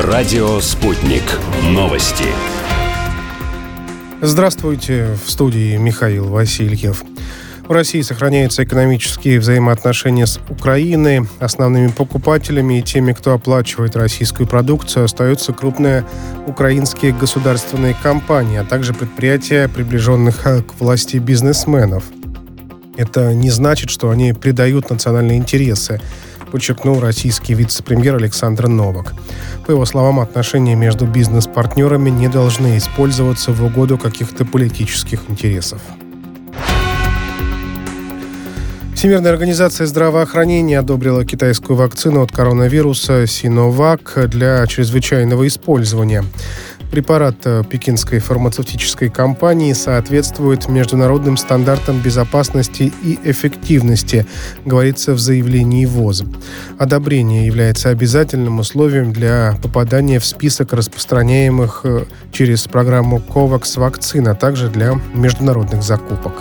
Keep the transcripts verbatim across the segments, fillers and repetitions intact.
Радио «Спутник». Новости. Здравствуйте, в студии Михаил Васильев. В России сохраняются экономические взаимоотношения с Украиной. Основными покупателями и теми, кто оплачивает российскую продукцию, остаются крупные украинские государственные компании, а также предприятия, приближенных к власти бизнесменов. Это не значит, что они предают национальные интересы, подчеркнул российский вице-премьер Александр Новак. По его словам, отношения между бизнес-партнерами не должны использоваться в угоду каких-то политических интересов. Всемирная организация здравоохранения одобрила китайскую вакцину от коронавируса Sinovac для чрезвычайного использования. Препарат пекинской фармацевтической компании соответствует международным стандартам безопасности и эффективности, говорится в заявлении ВОЗ. Одобрение является обязательным условием для попадания в список распространяемых через программу COVAX вакцин, а также для международных закупок.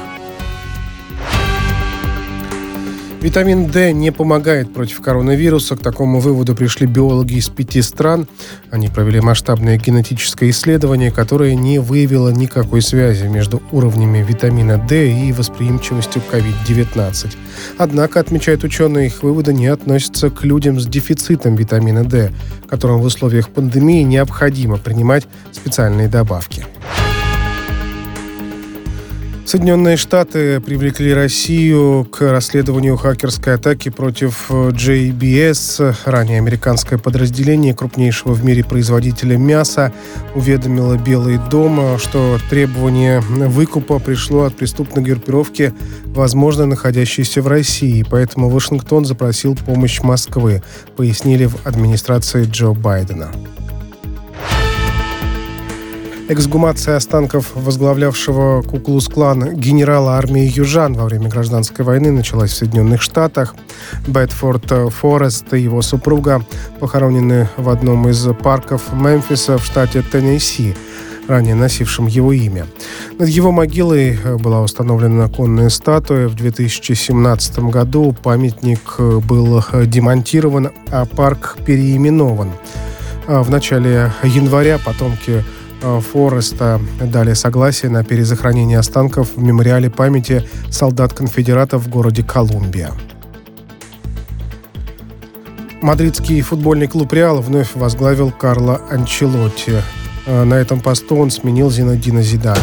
Витамин D не помогает против коронавируса. К такому выводу пришли биологи из пяти стран. Они провели масштабное генетическое исследование, которое не выявило никакой связи между уровнями витамина D и восприимчивостью к ковид девятнадцать. Однако, отмечают ученые, их выводы не относятся к людям с дефицитом витамина D, которым в условиях пандемии необходимо принимать специальные добавки. Соединенные Штаты привлекли Россию к расследованию хакерской атаки против джей би эс. Ранее американское подразделение крупнейшего в мире производителя мяса уведомило Белый дом, что требование выкупа пришло от преступной группировки, возможно, находящейся в России. Поэтому Вашингтон запросил помощь Москвы, пояснили в администрации Джо Байдена. Эксгумация останков возглавлявшего Ку-клукс-клан генерала армии южан во время гражданской войны началась в Соединенных Штатах. Бэдфорд Форест и его супруга похоронены в одном из парков Мемфиса в штате Теннесси, ранее носившем его имя. Над его могилой была установлена конная статуя. В две тысячи семнадцатом году памятник был демонтирован, а парк переименован. В начале января потомки Фореста дали согласие на перезахоронение останков в мемориале памяти солдат-конфедератов в городе Колумбия. Мадридский футбольный клуб «Реал» вновь возглавил Карло Анчелотти. На этом посту он сменил Зинедина Зидана.